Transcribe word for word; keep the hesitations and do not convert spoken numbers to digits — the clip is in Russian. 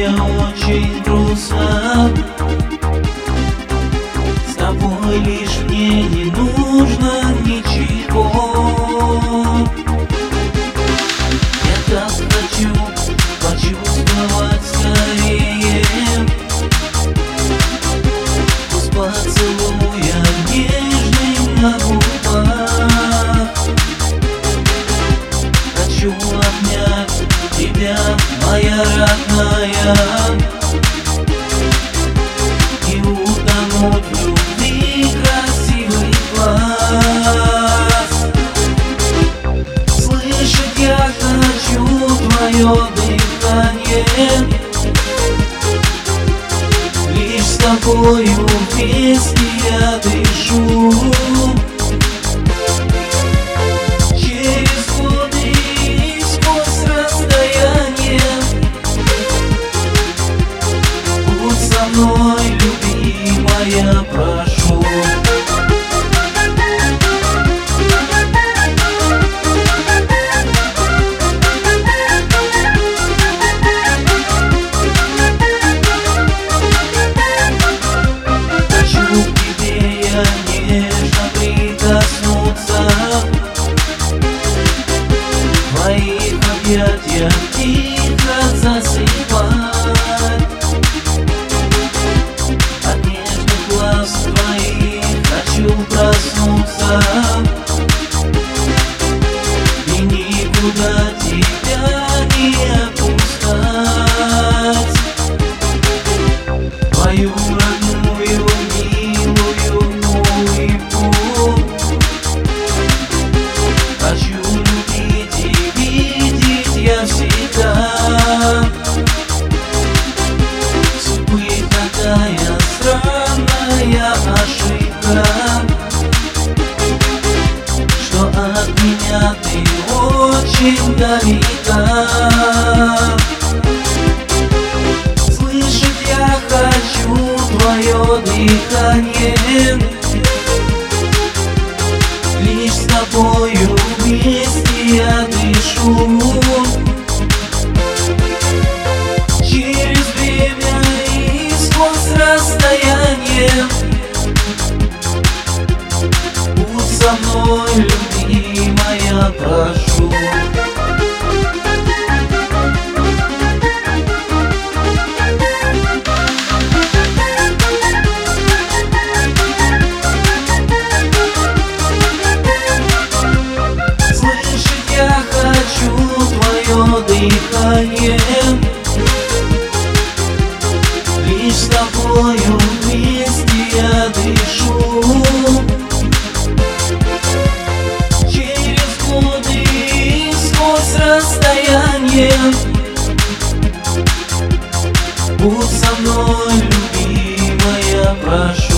мне очень грустно. С тобой лишь мне не нужно ничего. Я так хочу почувствовать скорее вкус поцелуя нежным на губах. Хочу обнять тебя, моя родная, и утонуть в любви красивый глаз. Слышать я хочу твое дыхание, лишь с тобою вместе я дышу. Мной, любимая, прошу. Хочу к тебе я нежно прикоснуться, в твоих объятиях тихо засыпать. Проснуться и никуда тебя не отпускать. Твою родную, милую улыбку хочу любить и видеть я всегда. Судьбы такая странная ошибка, от меня ты очень далека. Слышать я хочу твое дыхание, лишь с тобою вместе я дышу. Через время и сквозь расстояние будь со мной, любимая, прошу. Слышать я хочу твое дыхание, лишь с тобою вместе я дышу. Расстояние будь со мной, любимая, прошу.